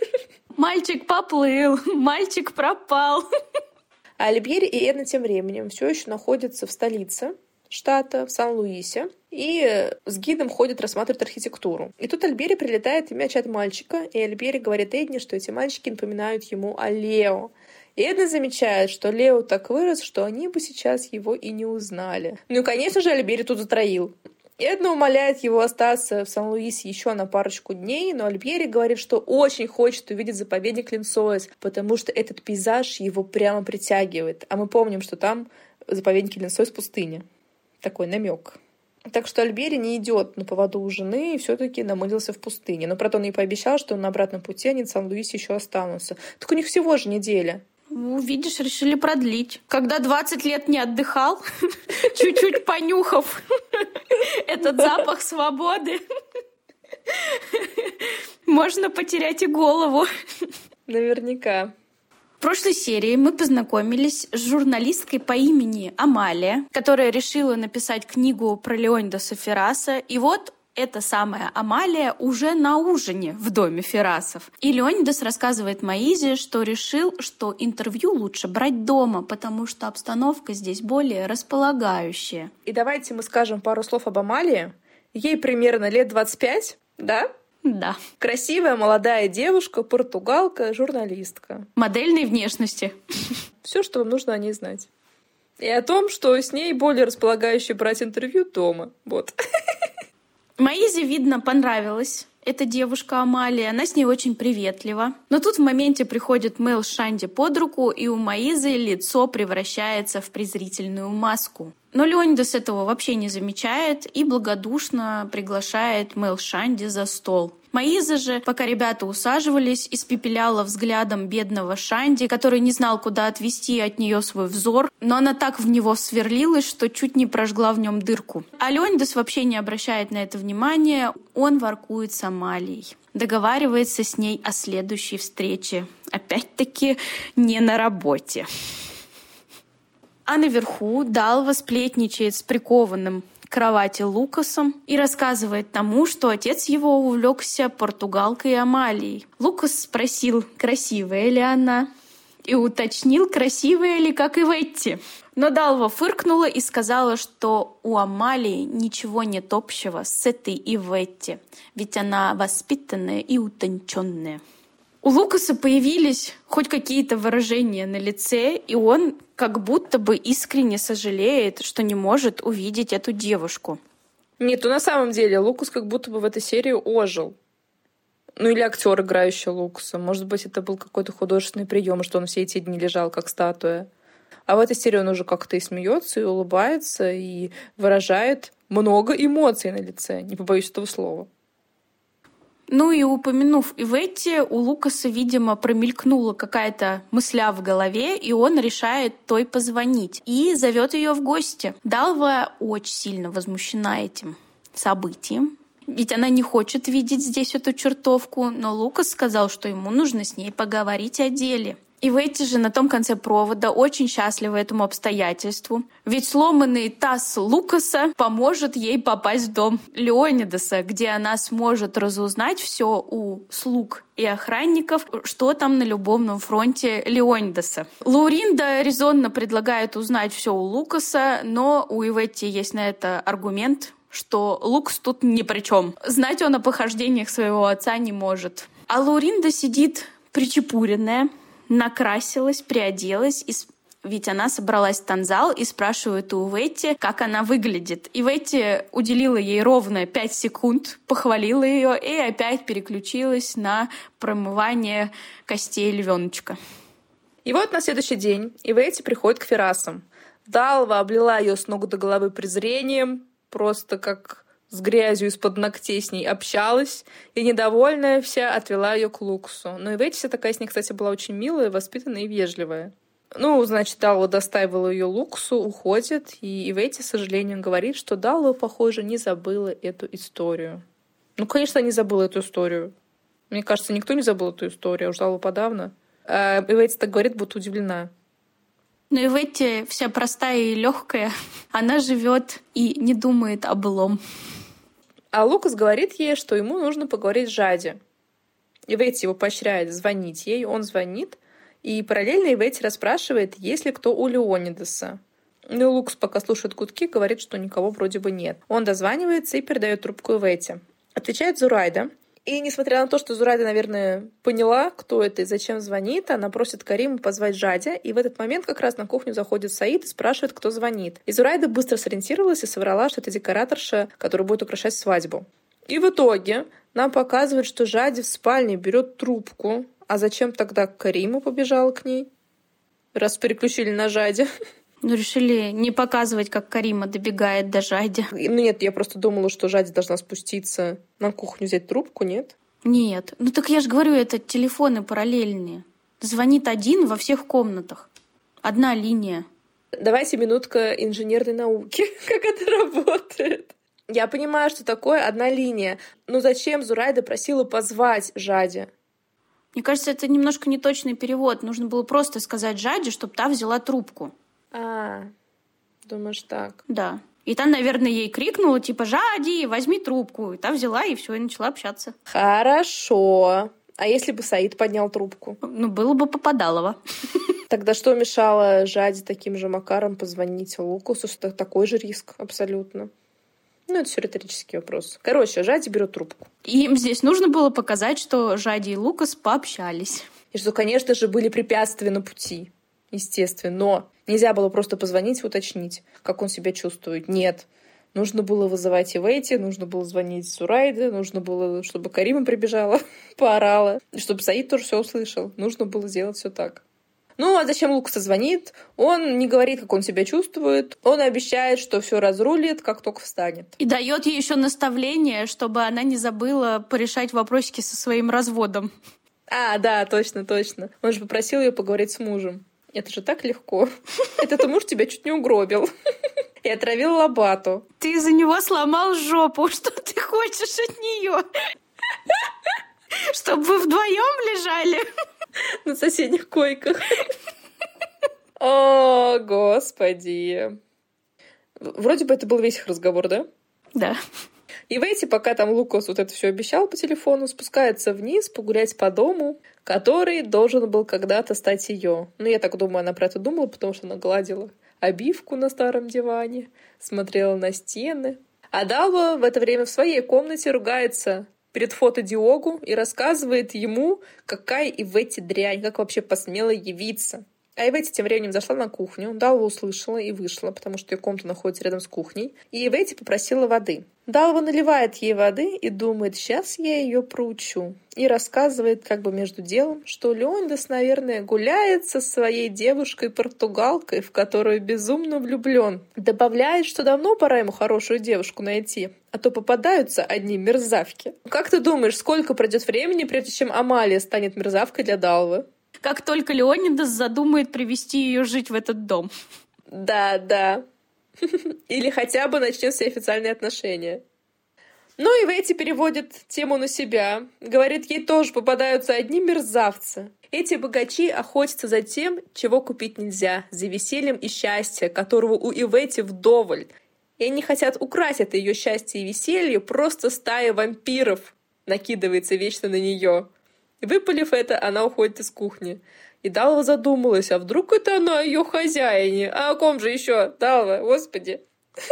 Мальчик поплыл, мальчик пропал. А Альбьери и Эдна тем временем все еще находятся в столице штата, в Сан-Луисе, и с гидом ходят рассматривать архитектуру. И тут Альбьери прилетает и мячает мальчика, и Альбьери говорит Эдне, что эти мальчики напоминают ему о Лео. И Эдна замечает, что Лео так вырос, что они бы сейчас его и не узнали. Ну и, конечно же, Альбьери тут затроил. Эдна умоляет его остаться в Сан-Луисе еще на парочку дней, но Альбьери говорит, что очень хочет увидеть заповедник Линсойс, потому что этот пейзаж его прямо притягивает. А мы помним, что там заповедник Линсойс пустыня. Такой намек. Так что Альбьери не идет на поводу у жены и все-таки намылился в пустыне. Но правда он ей пообещал, что на обратном пути они в Сан-Луисе еще останутся. Так у них всего же неделя. Ну, видишь, решили продлить. Когда двадцать лет не отдыхал, чуть-чуть понюхав этот запах свободы, можно потерять и голову. Наверняка. В прошлой серии мы познакомились с журналисткой по имени Амалия, которая решила написать книгу про Леонидаса Ферраса. И вот эта самая Амалия уже на ужине в доме Феррасов. И Леонидас рассказывает Маизе, что решил, что интервью лучше брать дома, потому что обстановка здесь более располагающая. И давайте мы скажем пару слов об Амалии. Ей примерно лет двадцать пять, да? Да. Красивая молодая девушка, португалка, журналистка. Модельной внешности. Все, что вам нужно о ней знать. И о том, что с ней более располагающий брать интервью дома. Вот. Маизе, видно, понравилось. Эта девушка Амалия, она с ней очень приветлива. Но тут в моменте приходит Мэл с Шанди под руку, и у Маизы лицо превращается в презрительную маску. Но Леонидас этого вообще не замечает и благодушно приглашает Мэл Шанди за стол. Маиза же, пока ребята усаживались, испепеляла взглядом бедного Шанди, который не знал, куда отвести от нее свой взор, но она так в него сверлилась, что чуть не прожгла в нем дырку. А Леонидас вообще не обращает на это внимания, он воркует с Амалией, договаривается с ней о следующей встрече. Опять-таки не на работе. А наверху Далва сплетничает с прикованным к кровати Лукасом и рассказывает тому, что отец его увлекся португалкой Амалией. Лукас спросил, красивая ли она, и уточнил, красивая ли, как и Ветти. Но Далва фыркнула и сказала, что у Амалии ничего нет общего с этой и Ветти, ведь она воспитанная и утонченная. У Лукаса появились хоть какие-то выражения на лице, и он как будто бы искренне сожалеет, что не может увидеть эту девушку. Нет, ну на самом деле Лукас как будто бы в этой серии ожил. Ну или актер, играющий Лукаса. Может быть, это был какой-то художественный прием, что он все эти дни лежал как статуя. А в этой серии он уже как-то и смеется, и улыбается, и выражает много эмоций на лице. Не побоюсь этого слова. Ну и упомянув Иветти, у Лукаса, видимо, промелькнула какая-то мысля в голове, и он решает той позвонить и зовет ее в гости. Далва очень сильно возмущена этим событием, ведь она не хочет видеть здесь эту чертовку, но Лукас сказал, что ему нужно с ней поговорить о деле. Иветти же на том конце провода очень счастлива этому обстоятельству, ведь сломанный таз Лукаса поможет ей попасть в дом Леонидаса, где она сможет разузнать все у слуг и охранников, что там на любовном фронте Леонидаса. Лауринда резонно предлагает узнать все у Лукаса, но у Иветти есть на это аргумент, что Лукас тут ни при чем. Знать он о похождениях своего отца не может. А Лауринда сидит причепуренная, накрасилась, приоделась, и... ведь она собралась в танзал и спрашивает у Ветти, как она выглядит. И Ветти уделила ей ровно пять секунд, похвалила ее и опять переключилась на промывание костей львеночка. И вот на следующий день Иветти приходит к Ферасам. Далва облила ее с ног до головы презрением, просто как с грязью из-под ногтей с ней общалась, и недовольная вся отвела ее к Лукасу. Но Иветти вся такая с ней, кстати, была очень милая, воспитанная и вежливая. Ну, значит, Далва доставила ее Лукасу, уходит, и Иветти, с сожалением, говорит, что Далва, похоже, не забыла эту историю. Ну, конечно, не забыла эту историю. Мне кажется, никто не забыл эту историю, а уж Далва подавно. А Иветти так говорит, будто удивлена. Но Иветти вся простая и легкая, она живет и не думает о былом. А Лукас говорит ей, что ему нужно поговорить с Жади. Иветти его поощряет звонить ей, он звонит, и параллельно Иветти расспрашивает, есть ли кто у Леонидаса. Ну, Лукас, пока слушает гудки, говорит, что никого вроде бы нет. Он дозванивается и передает трубку Иветти. Отвечает Зурайда. И несмотря на то, что Зурайда, наверное, поняла, кто это и зачем звонит, она просит Кариму позвать Жадя, и в этот момент как раз на кухню заходит Саид и спрашивает, кто звонит. И Зурайда быстро сориентировалась и соврала, что это декораторша, которая будет украшать свадьбу. И в итоге нам показывают, что Жадя в спальне берет трубку. А зачем тогда Карима побежала к ней? Раз переключили на Жаде. Ну, решили не показывать, как Карима добегает до Жади. Ну нет, я просто думала, что Жадя должна спуститься на кухню, взять трубку, нет? Нет. Ну так я же говорю, это телефоны параллельные. Звонит один во всех комнатах. Одна линия. Давайте минутка инженерной науки. Как это работает? Я понимаю, что такое одна линия. Но зачем Зурайда просила позвать Жади? Мне кажется, это немножко неточный перевод. Нужно было просто сказать Жаде, чтобы та взяла трубку. А, думаешь так? Да. И та, наверное, ей крикнула, типа, Жади, возьми трубку. И та взяла, и все, и начала общаться. Хорошо. А если бы Саид поднял трубку? Ну, было бы попадалово. Тогда что мешало Жаде таким же макаром позвонить Лукасу, что такой же риск абсолютно? Ну, это все риторический вопрос. Короче, Жади берет трубку. И им здесь нужно было показать, что Жади и Лукас пообщались. И что, конечно же, были препятствия на пути. естественно. Но нельзя было просто позвонить и уточнить, как он себя чувствует. Нет. Нужно было вызывать Ивейти, нужно было звонить Сурайде, нужно было, чтобы Карима прибежала, поорала, и чтобы Саид тоже все услышал. Нужно было сделать все так. Ну, а зачем Лукас звонит? Он не говорит, как он себя чувствует. Он обещает, что все разрулит, как только встанет. И дает ей еще наставление, чтобы она не забыла порешать вопросики со своим разводом. А, да, точно, точно. Он же попросил ее поговорить с мужем. Это же так легко. Этот муж тебя чуть не угробил. И отравил Лабату. Ты из-за него сломал жопу. Что ты хочешь от нее? Чтобы вы вдвоем лежали? На соседних койках. О, господи. Вроде бы это был весь их разговор, да? Да. И в эти, пока там Лукас вот это все обещал по телефону, спускается вниз погулять по дому, который должен был когда-то стать ее. Ну, я так думаю, она про это думала, потому что она гладила обивку на старом диване, смотрела на стены. А Далва в это время в своей комнате ругается перед фото Диогу и рассказывает ему, какая Иветти дрянь, как вообще посмела явиться. А Иветти тем временем зашла на кухню, Далва услышала и вышла, потому что ее комната находится рядом с кухней, и Иветти попросила воды. Далва наливает ей воды и думает, сейчас я ее проучу. И рассказывает как бы между делом, что Леонидас, наверное, гуляет со своей девушкой-португалкой, в которую безумно влюблен. Добавляет, что давно пора ему хорошую девушку найти, а то попадаются одни мерзавки. Как ты думаешь, сколько пройдет времени, прежде чем Амалия станет мерзавкой для Далвы? Как только Леонидас задумает привести ее жить в этот дом. Да, да. Или хотя бы начнет все официальные отношения. Ну и Иветти переводит тему на себя. Говорит, ей тоже попадаются одни мерзавцы. Эти богачи охотятся за тем, чего купить нельзя, за весельем и счастьем, которого у Иветти вдоволь. И они хотят украсть это ее счастье и веселье, просто стая вампиров накидывается вечно на нее. Выпалив это, она уходит из кухни. И Далва задумалась, а вдруг это она о ее хозяине? А о ком же еще? Далва, господи.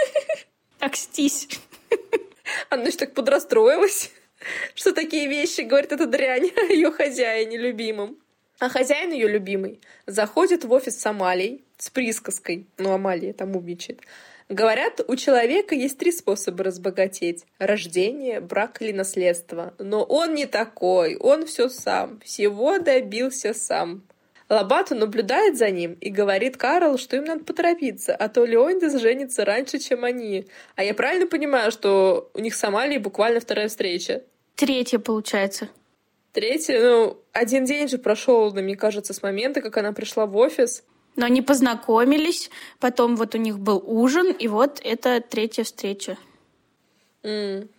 Акстись. Она же так подрастроилась, что такие вещи, говорит, это дрянь о ее хозяине любимом. А хозяин ее любимый заходит в офис с Амалией, с присказкой, ну, Амалия там умничает. Говорят, у человека есть три способа разбогатеть. Рождение, брак или наследство. Но он не такой, он все сам, всего добился сам. Лабату наблюдает за ним и говорит Карл, что им надо поторопиться, а то Леонидас женится раньше, чем они. А я правильно понимаю, что у них с Амалией буквально вторая встреча? Третья, получается. Третья? Ну, один день же прошел, мне кажется, с момента, как она пришла в офис. Но они познакомились, потом вот у них был ужин, и вот это третья встреча. Mm.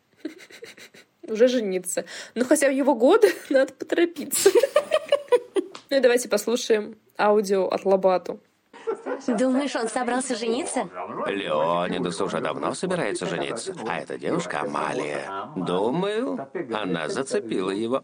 Уже жениться. Ну, хотя в его годы надо поторопиться. Ну и давайте послушаем аудио от Лабату. Думаешь, он собрался жениться? Леонидас уже давно собирается жениться. А эта девушка Амалия. Думаю, она зацепила его.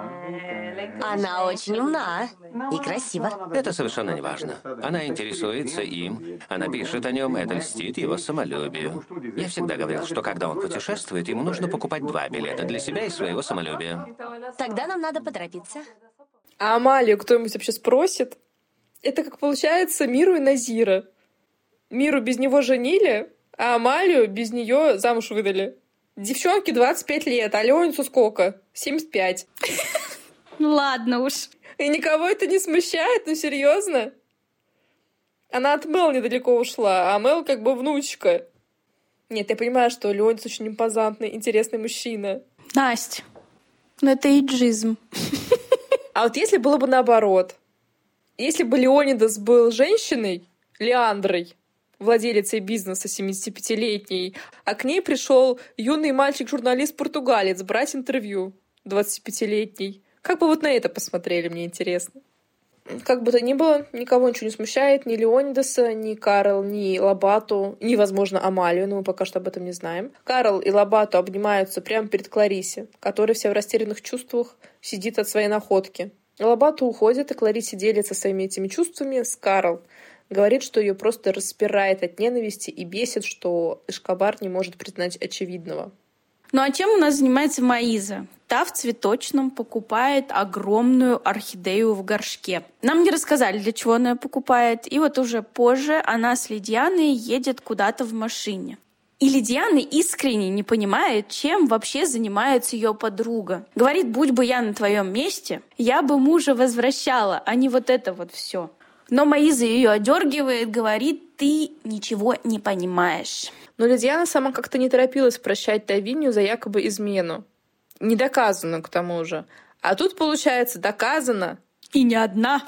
Она очень умна и красива. Это совершенно не важно. Она интересуется им. Она пишет о нем, это льстит его самолюбию. Я всегда говорил, что когда он путешествует, ему нужно покупать два билета для себя и своего самолюбия. Тогда нам надо поторопиться. А Амалию кто-нибудь вообще спросит? Это как получается Миру и Назира. Миру без него женили, а Амалию без нее замуж выдали. Девчонке двадцать пять лет, а Леонидасу сколько? семьдесят пять. Ну ладно уж. И никого это не смущает, ну серьезно? Она от Мел недалеко ушла, а Мел как бы внучка. Нет, я понимаю, что Леонидас очень импозантный, интересный мужчина. Настя, ну это эйджизм. А вот если было бы наоборот? Если бы Леонидас был женщиной, Леандрой, владелицей бизнеса семидесятипятилетней, а к ней пришел юный мальчик-журналист-португалец брать интервью, двадцатипятилетний, как бы вот на это посмотрели, мне интересно. Как бы то ни было, никого ничего не смущает, ни Леонидаса, ни Карл, ни Лабату, ни, возможно, Амалию, но мы пока что об этом не знаем. Карл и Лабату обнимаются прямо перед Кларисе, которая вся в растерянных чувствах сидит от своей находки. Лабату уходит, и Кларисе делится своими этими чувствами с Карл. Говорит, что ее просто распирает от ненависти и бесит, что Эшкобар не может признать очевидного. Ну а чем у нас занимается Маиза? Та в цветочном покупает огромную орхидею в горшке. Нам не рассказали, для чего она ее покупает. И вот уже позже она с Лидианой едет куда-то в машине. И Лидиана искренне не понимает, чем вообще занимается ее подруга. Говорит, будь бы я на твоем месте, я бы мужа возвращала, а не вот это вот все. Но Маиза ее одергивает, говорит, ты ничего не понимаешь. Но Лидиана сама как-то не торопилась прощать Тавинью за якобы измену. Не доказано, к тому же. А тут, получается, доказано. И не одна.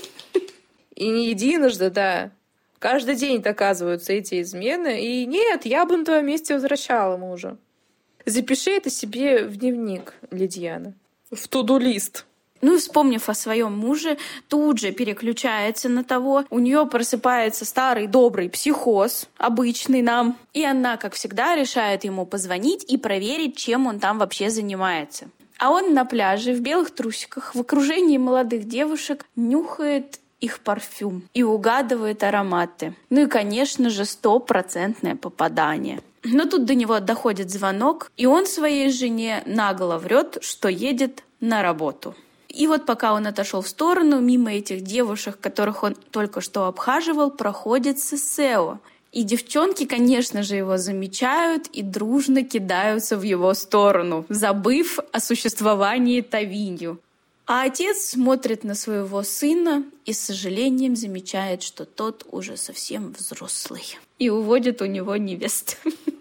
И не единожды, да. Каждый день доказываются эти измены. И нет, я бы на твоем месте возвращала мужа. Запиши это себе в дневник, Лидиана. В туду-лист. Ну и вспомнив о своем муже, тут же переключается на того. У нее просыпается старый добрый психоз, обычный нам. И она, как всегда, решает ему позвонить и проверить, чем он там вообще занимается. А он на пляже в белых трусиках в окружении молодых девушек нюхает их парфюм и угадывает ароматы. Ну и, конечно же, стопроцентное попадание. Но тут до него доходит звонок, и он своей жене нагло врет, что едет на работу. И вот пока он отошел в сторону, мимо этих девушек, которых он только что обхаживал, проходит Сесео. И девчонки, конечно же, его замечают и дружно кидаются в его сторону, забыв о существовании Тавинью. А отец смотрит на своего сына и с сожалением замечает, что тот уже совсем взрослый. И уводит у него невесту.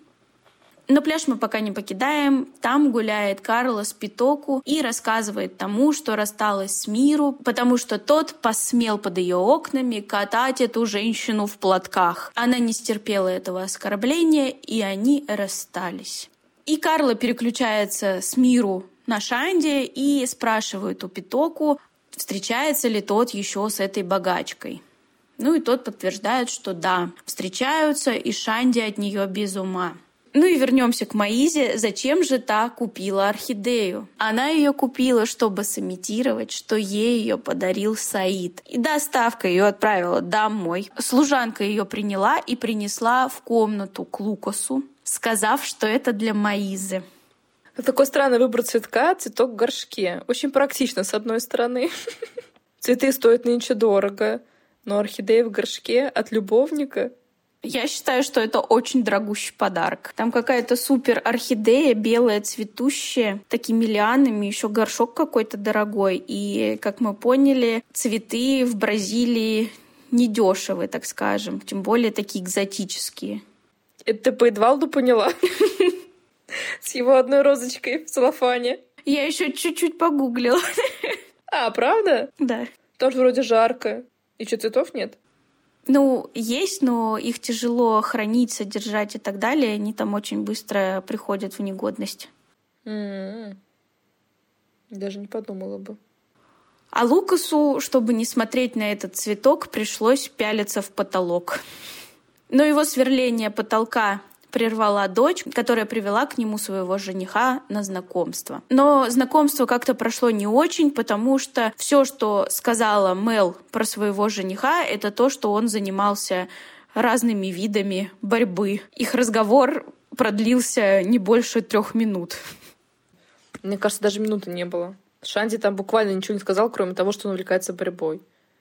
Но пляж мы пока не покидаем. Там гуляет Карлос Питоку и рассказывает тому, что рассталась с Миру, потому что тот посмел под ее окнами катать эту женщину в платках. Она не стерпела этого оскорбления, и они расстались. И Карло переключается с Миру на Шанди и спрашивает у Питоку, встречается ли тот еще с этой богачкой. Ну и тот подтверждает, что да, встречаются, и Шанди от нее без ума. Ну и вернемся к Маизе. Зачем же та купила орхидею? Она ее купила, чтобы сымитировать, что ей ее подарил Саид. И доставка ее отправила домой. Служанка ее приняла и принесла в комнату к Лукасу, сказав, что это для Маизы. Такой странный выбор цветка, цветок в горшке. Очень практично, с одной стороны. Цветы стоят нынче дорого, но орхидея в горшке от любовника... Я считаю, что это очень дорогущий подарок. Там какая-то супер орхидея, белая, цветущая, такими лианами, еще горшок какой-то дорогой. И, как мы поняли, цветы в Бразилии недешевые, так скажем, тем более такие экзотические. Это ты по Эдвалду поняла? С его одной розочкой в целлофане. Я еще чуть-чуть погуглила. А, правда? Да. Тоже вроде жарко. И что, цветов нет? Ну, есть, но их тяжело хранить, содержать и так далее. Они там очень быстро приходят в негодность. Mm-hmm. Даже не подумала бы. А Лукасу, чтобы не смотреть на этот цветок, пришлось пялиться в потолок. Но его сверление потолка прервала дочь, которая привела к нему своего жениха на знакомство. Но знакомство как-то прошло не очень, потому что все, что сказала Мел про своего жениха, это то, что он занимался разными видами борьбы. Их разговор продлился не больше трех минут. Мне кажется, даже минуты не было. Шанди там буквально ничего не сказал, кроме того, что он увлекается борьбой.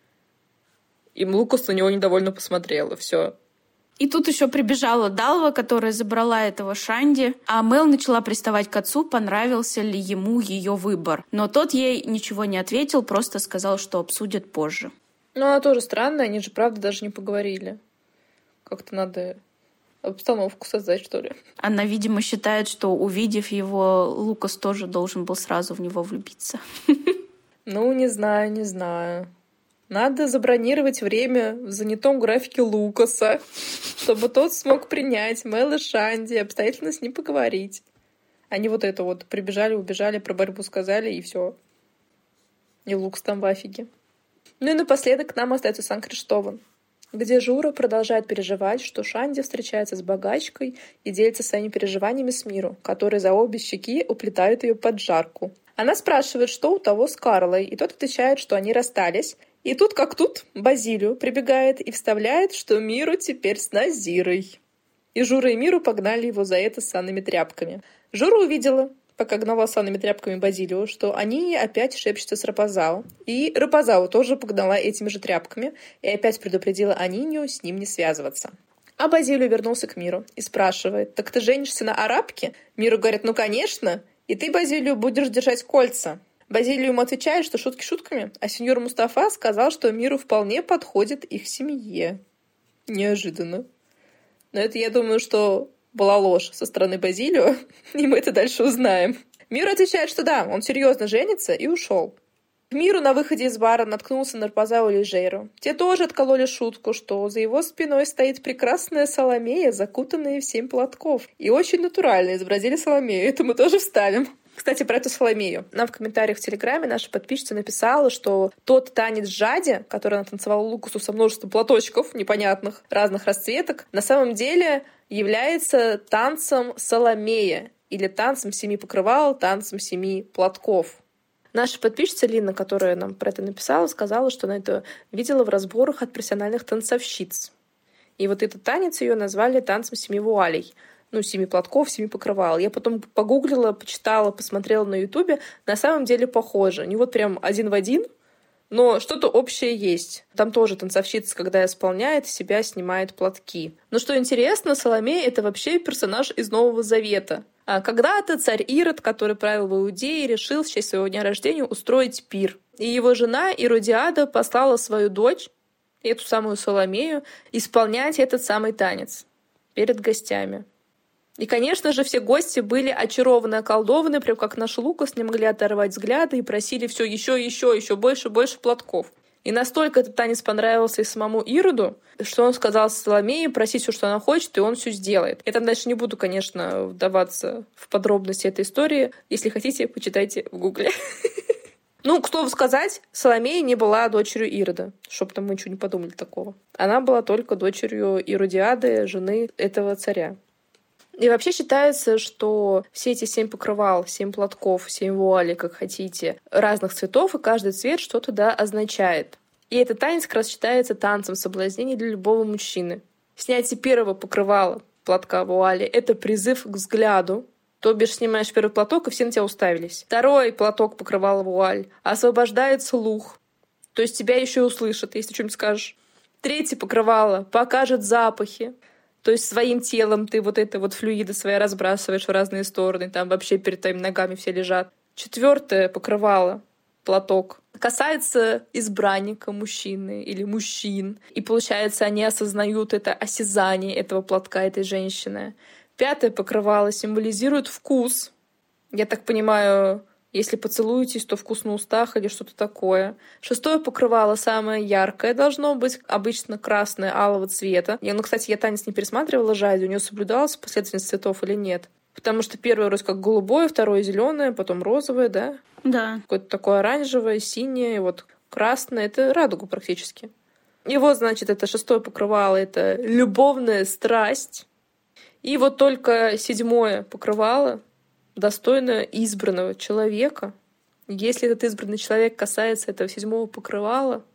И Лукас на него недовольно посмотрела. Все. И тут еще прибежала Далва, которая забрала этого Шанди, а Мел начала приставать к отцу, понравился ли ему ее выбор. Но тот ей ничего не ответил, просто сказал, что обсудят позже. Ну, она тоже странная, они же, правда, даже не поговорили. Как-то надо обстановку создать, что ли. Она, видимо, считает, что, увидев его, Лукас тоже должен был сразу в него влюбиться. Ну, не знаю, не знаю. Надо забронировать время в занятом графике Лукаса, чтобы тот смог принять Мел и Шанди, обстоятельно с ним поговорить. Они вот это вот прибежали, убежали, про борьбу сказали, и все. И Лукас там в афиге. Ну и напоследок к нам остается Сан-Криштован, где Жура продолжает переживать, что Шанди встречается с богачкой и делится своими переживаниями с Миру, который за обе щеки уплетает ее под жарку. Она спрашивает, что у того с Карлой, и тот отвечает, что они расстались. И тут как тут Базилио прибегает и вставляет, что Миру теперь с Назирой. И Жура и Миру погнали его за это с санными тряпками. Жора увидела, пока гнала санными тряпками Базилио, что они опять шепчутся с Рапозао. И Рапозао тоже погнала этими же тряпками и опять предупредила Анинью с ним не связываться. А Базилио вернулся к Миру и спрашивает: «Так ты женишься на арабке?» Миру говорит: «Ну, конечно. И ты, Базилио, будешь держать кольца». Базилио ему отвечает, что шутки шутками, а сеньор Мустафа сказал, что Миру вполне подходит их семье. Неожиданно. Но это, я думаю, что была ложь со стороны Базилио, и мы это дальше узнаем. Миру отвечает, что да, он серьезно женится, и ушел. Миру на выходе из бара наткнулся на Рапозао и Лижейру. Те тоже откололи шутку, что за его спиной стоит прекрасная Саломея, закутанная в семь платков. И очень натурально изобразили Саломею. Это мы тоже вставим. Кстати, про эту Саломею. Нам в комментариях в Телеграме наша подписчица написала, что тот танец Жади, который она танцевала Лукасу со множеством платочков непонятных, разных расцветок, на самом деле является танцем Саломея или танцем семи покрывал, танцем семи платков. Наша подписчица Лина, которая нам про это написала, сказала, что она это видела в разборах от профессиональных танцовщиц. И вот этот танец ее назвали танцем семи вуалей. Ну, семи платков, семи покрывал. Я потом погуглила, почитала, посмотрела на Ютубе. На самом деле похоже. Не вот прям один в один, но что-то общее есть. Там тоже танцовщица, когда исполняет, себя снимает платки. Но что интересно, Саломея — это вообще персонаж из Нового Завета. А когда-то царь Ирод, который правил в Иудее, решил в честь своего дня рождения устроить пир. И его жена Иродиада послала свою дочь, эту самую Саломею, исполнять этот самый танец перед гостями. И, конечно же, все гости были очарованы, околдованы, прям как наш Лукас, не могли оторвать взгляды и просили все еще, еще, еще больше, больше платков. И настолько этот танец понравился и самому Ироду, что он сказал Саломее просить все, что она хочет, и он все сделает. Я там дальше не буду, конечно, вдаваться в подробности этой истории. Если хотите, почитайте в Гугле. Ну, к слову сказать, Саломея не была дочерью Ирода, чтобы там мы ничего не подумали такого. Она была только дочерью Иродиады, жены этого царя. И вообще считается, что все эти семь покрывал, семь платков, семь вуалей, как хотите, разных цветов, и каждый цвет что-то да означает. И этот танец как раз считается танцем соблазнения для любого мужчины. Снятие первого покрывала, платка вуали — это призыв к взгляду. То бишь снимаешь первый платок, и все на тебя уставились. Второй платок покрывала вуаль освобождает слух. То есть тебя еще и услышат, если что-нибудь скажешь. Третье покрывало покажет запахи. То есть своим телом ты вот это вот флюиды свои разбрасываешь в разные стороны, там вообще перед твоими ногами все лежат. Четвертое покрывало, платок, касается избранника мужчины или мужчин. И получается, они осознают это осязание этого платка, этой женщины. Пятое покрывало символизирует вкус. Я так понимаю, если поцелуетесь, то вкус на устах или что-то такое. Шестое покрывало самое яркое должно быть, обычно красное, алого цвета. Я, ну, кстати, я танец не пересматривала Жади, у нее соблюдалась последовательность цветов или нет. Потому что первое вроде как голубое, второе зеленое, потом розовое, да? Да. Какое-то такое оранжевое, синее, и вот красное. Это радуга практически. И вот, значит, это шестое покрывало — это любовная страсть. И вот только седьмое покрывало достойно избранного человека. Если этот избранный человек касается этого седьмого покрывала,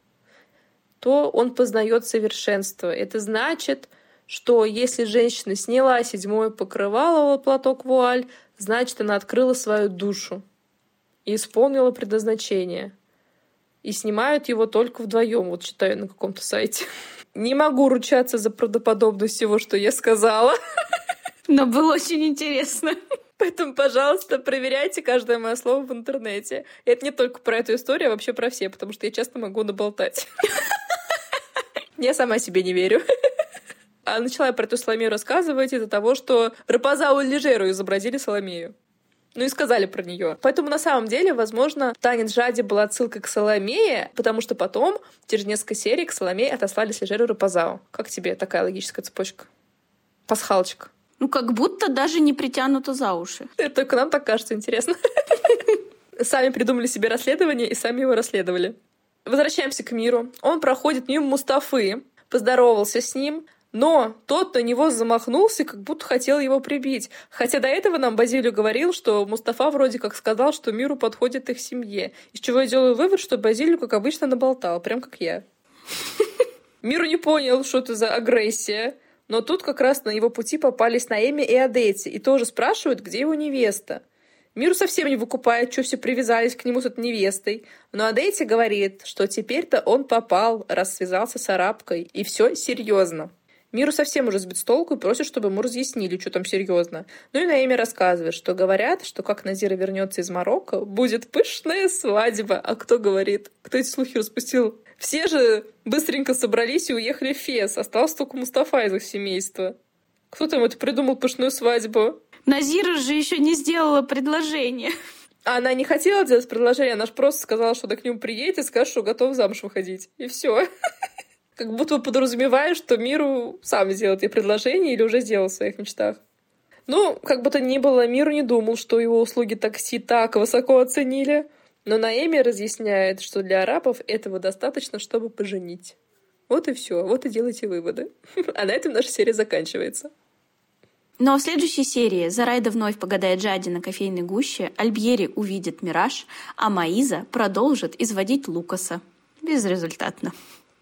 то он познает совершенство. Это значит, что если женщина сняла седьмое покрывало, платок вуаль, значит, она открыла свою душу и исполнила предназначение. И снимают его только вдвоем, вот читаю на каком-то сайте. Не могу ручаться за правдоподобность всего, что я сказала. Но было очень интересно. Поэтому, пожалуйста, проверяйте каждое мое слово в интернете. И это не только про эту историю, а вообще про все, потому что я часто могу наболтать. Я сама себе не верю. А начала я про эту Саломею рассказывать из-за того, что Рапозао и Лижейру изобразили Саломею. Ну и сказали про нее. Поэтому на самом деле, возможно, танец Жади был отсылкой к Саломее, потому что потом, через несколько серий, к Саломее отослали с Лижейру и Рапозао. Как тебе такая логическая цепочка? Пасхалочка. Ну, как будто даже не притянуто за уши. Это только нам так кажется, интересно. Сами придумали себе расследование и сами его расследовали. Возвращаемся к Миру. Он проходит мимо Мустафы, поздоровался с ним, но тот на него замахнулся, как будто хотел его прибить. Хотя до этого нам Базилио говорил, что Мустафа вроде как сказал, что Миру подходит их семье. Из чего я делаю вывод, что Базилио, как обычно, наболтал, прям как я. Миру не понял, что это за агрессия. Но тут как раз на его пути попались Наэми и Адетти, и тоже спрашивают, где его невеста. Миру совсем не выкупает, что все привязались к нему с этой невестой. Но Адетти говорит, что теперь-то он попал, раз связался с арабкой, и все серьезно. Миру совсем уже сбит с толку и просит, чтобы ему разъяснили, что там серьезно. Ну и Наэми рассказывает, что говорят, что как Назира вернется из Марокко, будет пышная свадьба. А кто говорит? Кто эти слухи распустил? Все же быстренько собрались и уехали в Фес. Остался только Мустафа из их семейства. Кто там это придумал, пышную свадьбу? Назира же еще не сделала предложение. А она не хотела делать предложение, она же просто сказала, что она к нему приедет и скажет, что готов замуж выходить. И все. Как будто бы подразумевая, что Миру сам сделает ей предложение или уже сделал в своих мечтах. Ну, как бы то ни было, Миру не думал, что его услуги такси так высоко оценили. Но Наэми разъясняет, что для арабов этого достаточно, чтобы поженить. Вот и все. Вот и делайте выводы. А на этом наша серия заканчивается. Но в следующей серии Зарайда вновь погадает Джади на кофейной гуще, Альбьери увидит мираж, а Маиза продолжит изводить Лукаса. Безрезультатно.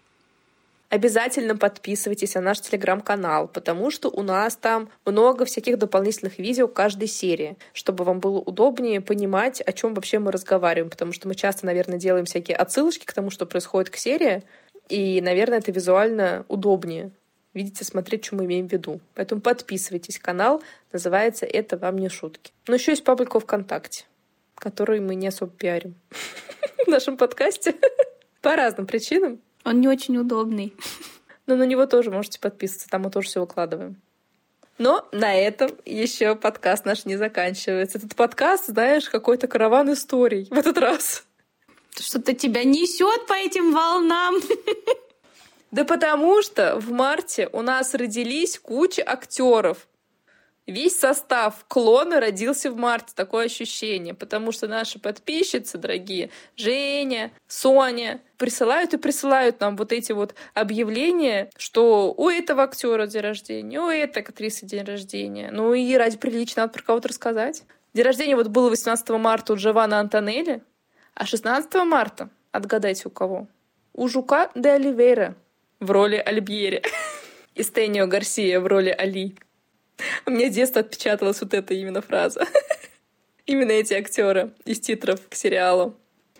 Обязательно подписывайтесь на наш телеграм-канал, потому что у нас там много всяких дополнительных видео к каждой серии, чтобы вам было удобнее понимать, о чем вообще мы разговариваем, потому что мы часто, наверное, делаем всякие отсылочки к тому, что происходит к серии, и, наверное, это визуально удобнее. Видите, смотреть, что мы имеем в виду. Поэтому подписывайтесь. Канал называется «Это вам не шутки». Но еще есть паблик ВКонтакте, который мы не особо пиарим в нашем подкасте по разным причинам. Он не очень удобный. Но на него тоже можете подписываться, там мы тоже все выкладываем. Но на этом еще подкаст наш не заканчивается. Этот подкаст, знаешь, какой-то караван историй в этот раз. Что-то тебя несет по этим волнам. Да потому что в марте у нас родились куча актеров. Весь состав «Клона» родился в марте, такое ощущение, потому что наши подписчицы, дорогие, Женя, Соня, присылают и присылают нам вот эти вот объявления, что у этого актера день рождения, у этой актрисы день рождения. Ну и ради приличия надо про кого-то рассказать. День рождения вот было восемнадцатого марта у Джованны Антонелли, а шестнадцатого марта, отгадайте у кого, у Жука де Оливейра в роли Альбьери и Стэнио Гарсия в роли Али. У меня с детства отпечаталась вот эта именно фраза. Именно эти актеры из титров к сериалу.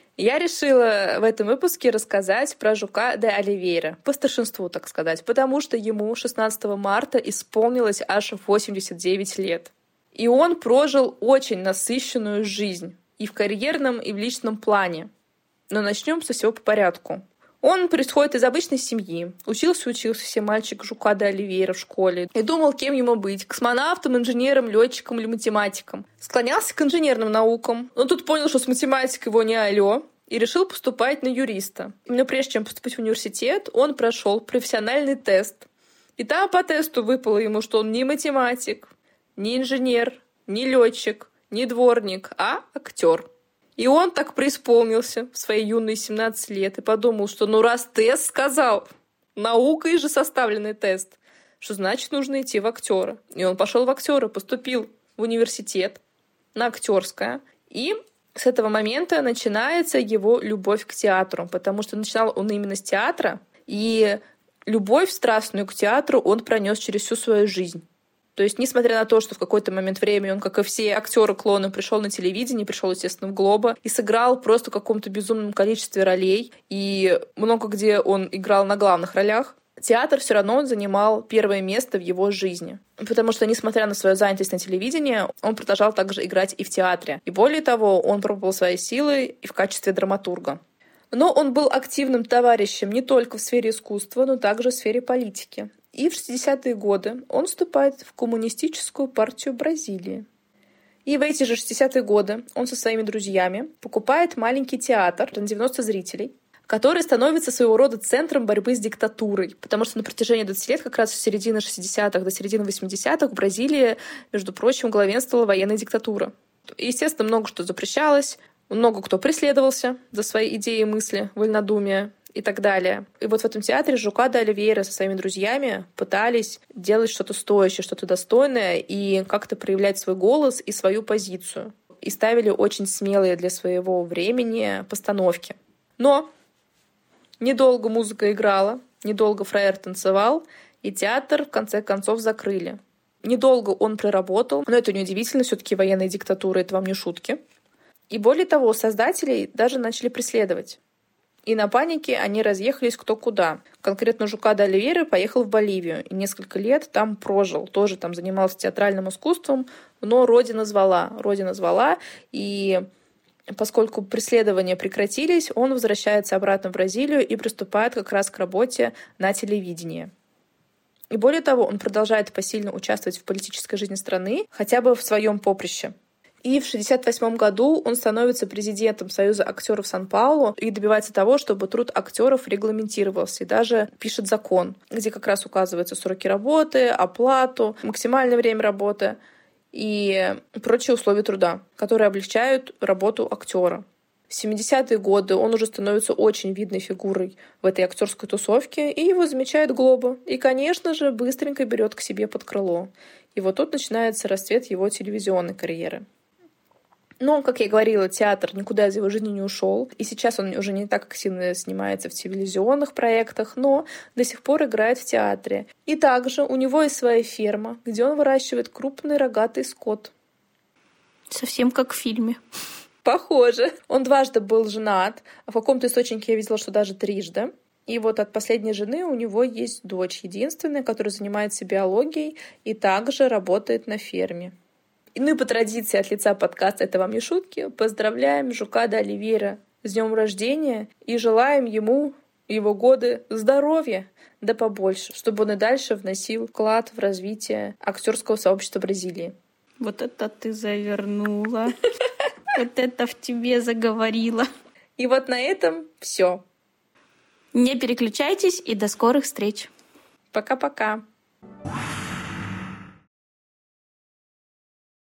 Я решила в этом выпуске рассказать про Жука де Оливейра, по старшинству, так сказать, потому что ему шестнадцатого марта исполнилось аж восемьдесят девять лет. И он прожил очень насыщенную жизнь и в карьерном, и в личном плане. Но начнем со всего по порядку. Он происходит из обычной семьи. Учился-учился все мальчик Жука де Оливейра в школе. И думал, кем ему быть. Космонавтом, инженером, летчиком или математиком. Склонялся к инженерным наукам. Но тут понял, что с математикой его не алё. И решил поступать на юриста. Но прежде чем поступить в университет, он прошел профессиональный тест. И там по тесту выпало ему, что он не математик, не инженер, не летчик, не дворник, а актер. И он так преисполнился в свои юные семнадцать лет и подумал, что ну раз тест сказал, наукой же составленный тест, что значит нужно идти в актера. И он пошел в актера, поступил в университет на актерское. И с этого момента начинается его любовь к театру, потому что начинал он именно с театра, и любовь страстную к театру он пронес через всю свою жизнь. То есть, несмотря на то, что в какой-то момент времени он, как и все актеры-клоны, пришел на телевидение, пришел, естественно, в Глобо и сыграл просто в каком-то безумном количестве ролей, и много где он играл на главных ролях, театр все равно он занимал первое место в его жизни. Потому что, несмотря на свою занятость на телевидении, он продолжал также играть и в театре. И более того, он пробовал свои силы и в качестве драматурга. Но он был активным товарищем не только в сфере искусства, но также в сфере политики. И в шестидесятые годы он вступает в коммунистическую партию Бразилии. И в эти же шестидесятые годы он со своими друзьями покупает маленький театр на девяносто зрителей, который становится своего рода центром борьбы с диктатурой. Потому что на протяжении двадцати лет, как раз с середины шестидесятых до середины восьмидесятых, в Бразилии, между прочим, главенствовала военная диктатура. И, естественно, много что запрещалось, много кто преследовался за свои идеи и мысли, вольнодумия и так далее. И вот в этом театре Жука де Оливейра со своими друзьями пытались делать что-то стоящее, что-то достойное и как-то проявлять свой голос и свою позицию. И ставили очень смелые для своего времени постановки. Но недолго музыка играла, недолго фраер танцевал, и театр в конце концов закрыли. Недолго он проработал, но это неудивительно, все-таки военная диктатура — это вам не шутки. И более того, создателей даже начали преследовать. И на панике они разъехались кто куда. Конкретно Жука де Оливейра поехал в Боливию и несколько лет там прожил. Тоже там занимался театральным искусством, но родина звала. Родина звала, и поскольку преследования прекратились, он возвращается обратно в Бразилию и приступает как раз к работе на телевидении. И более того, он продолжает посильно участвовать в политической жизни страны, хотя бы в своем поприще. И в шестьдесят восьмом году он становится президентом Союза актеров Сан-Паулу и добивается того, чтобы труд актеров регламентировался. И даже пишет закон, где как раз указываются сроки работы, оплату, максимальное время работы и прочие условия труда, которые облегчают работу актера. В семидесятые годы он уже становится очень видной фигурой в этой актерской тусовке, и его замечает Глобо. И, конечно же, быстренько берет к себе под крыло. И вот тут начинается расцвет его телевизионной карьеры. Но, как я говорила, театр никуда из его жизни не ушел. И сейчас он уже не так активно снимается в телевизионных проектах, но до сих пор играет в театре. И также у него есть своя ферма, где он выращивает крупный рогатый скот. Совсем как в фильме. Похоже. Он дважды был женат. В каком-то источнике я видела, что даже трижды. И вот от последней жены у него есть дочь единственная, которая занимается биологией и также работает на ферме. Ну и по традиции от лица подкаста «Это вам не шутки» поздравляем Жука де Оливейра с днем рождения и желаем ему его годы здоровья, да побольше, чтобы он и дальше вносил вклад в развитие актерского сообщества Бразилии. Вот это ты завернула. Вот это в тебе заговорила. И вот на этом все. Не переключайтесь и до скорых встреч. Пока-пока.